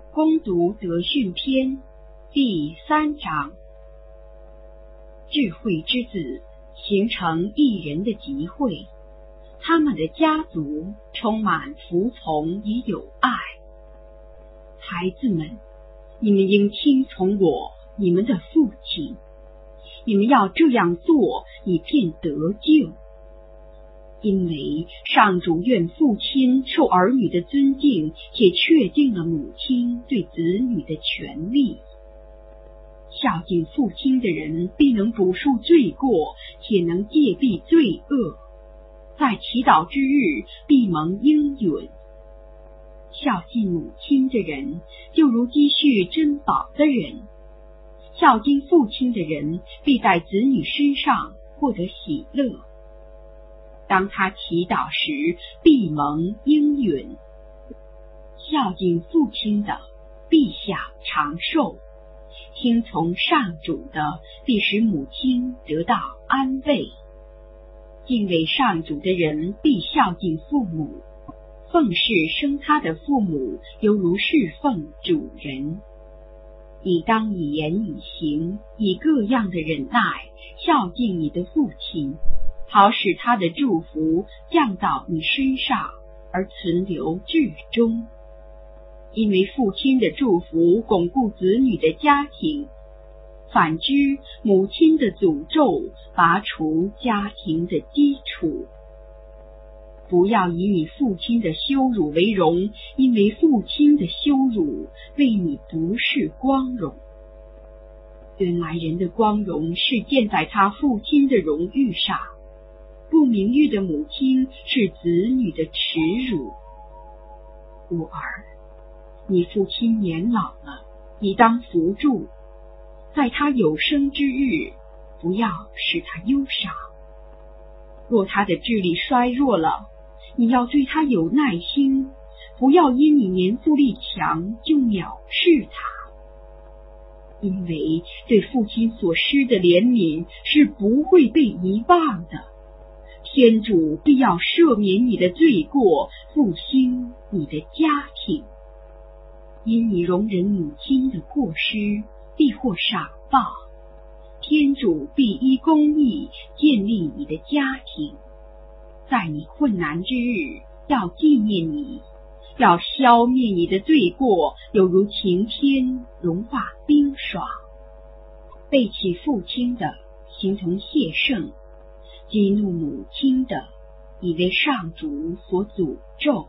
恭读德训篇第3章。智慧之子形成一人的集会，他们的家族充满服从与友爱。孩子们，你们应听从我，你们的父亲。你们要这样做，以便得救。因为上主愿父亲受儿女的尊敬，且确定了母亲对子女的权利。孝敬父亲的人必能补赎罪过，且能戒避罪恶，在祈祷之日必蒙应允。孝敬母亲的人，就如积蓄珍宝的人；孝敬父亲的人，必在子女身上获得喜乐。当他祈祷时，必蒙应允。孝敬父亲的，必享长寿；听从上主的，必使母亲得到安慰。敬畏上主的人，必孝敬父母；奉侍生他的父母，犹如侍奉主人。你当以言以行，以各样的忍耐，孝敬你的父亲，好使他的祝福降到你身上，而存留至终。因为父亲的祝福巩固子女的家庭，反之，母亲的诅咒拔除家庭的基础。不要以你父亲的羞辱为荣，因为父亲的羞辱为你不是光荣。原来人的光荣是建在他父亲的荣誉上，不名誉的母亲是子女的耻辱。我儿，你父亲年老了，你当扶助，在他有生之日，不要使他忧伤。若他的智力衰弱了，你要对他有耐心，不要因你年富力强就藐视他。因为对父亲所施的怜悯是不会被遗忘的，天主必要赦免你的罪过，复兴你的家庭。因你容忍母亲的过失，必获赏报。天主必依公义建立你的家庭，在你困难之日要纪念你，要消灭你的罪过，犹如晴天融化冰霜。背弃父亲的，形同谢圣；激怒母亲的，已为上主所诅咒。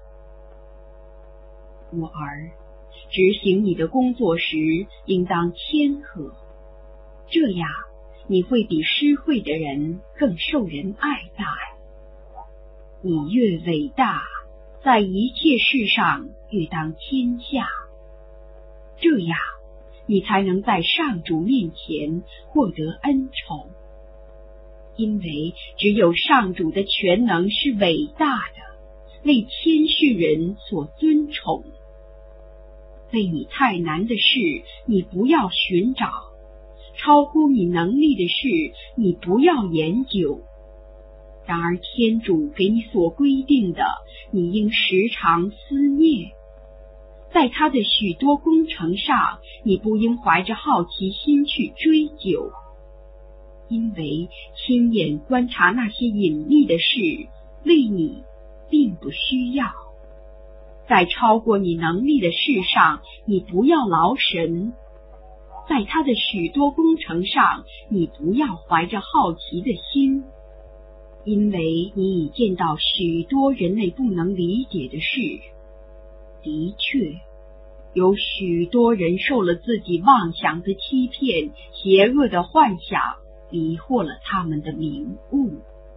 我儿，执行你的工作时，应当谦和，这样你会比施惠的人更受人爱戴。你越伟大，在一切事上越当天下，这样你才能在上主面前获得恩宠。因为只有上主的全能是伟大的，为谦逊人所尊崇。为你太难的事，你不要寻找；超乎你能力的事，你不要研究。然而天主给你所规定的，你应时常思念。在他的许多工程上，你不应怀着好奇心去追究，因为亲眼观察那些隐秘的事，为你并不需要。在超过你能力的事上，你不要劳神；在他的许多工程上，你不要怀着好奇的心，因为你已见到许多人类不能理解的事。的确，有许多人受了自己妄想的欺骗，邪恶的幻想迷惑了他们的明悟。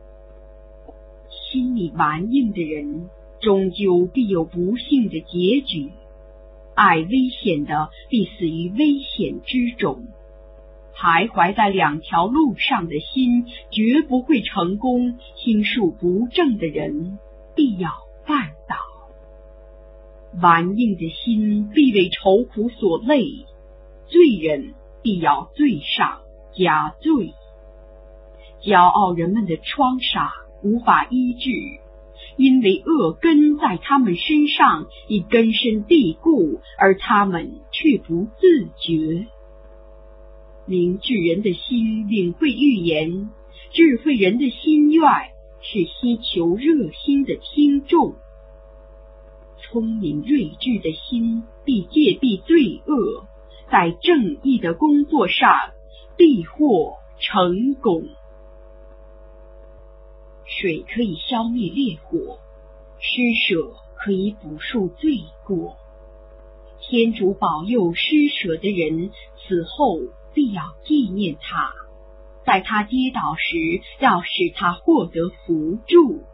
心里顽硬的人，终究必有不幸的结局。爱危险的必死于危险之中。徘徊在两条路上的心绝不会成功，心术不正的人必要绊倒。顽硬的心必为愁苦所累，罪人必要罪上加罪。骄傲人们的创伤无法医治， 因为恶根在他们身上已根深蒂固，而他们却不自觉。明智人的心领会预言，智慧人的心愿是希求热心的听众。聪明睿智的心必戒避罪恶，在正义的工作上必获成功。水可以消灭烈火，施舍可以补赎罪过。天主保佑施舍的人，此后必要纪念他，在他跌倒时要使他获得扶助。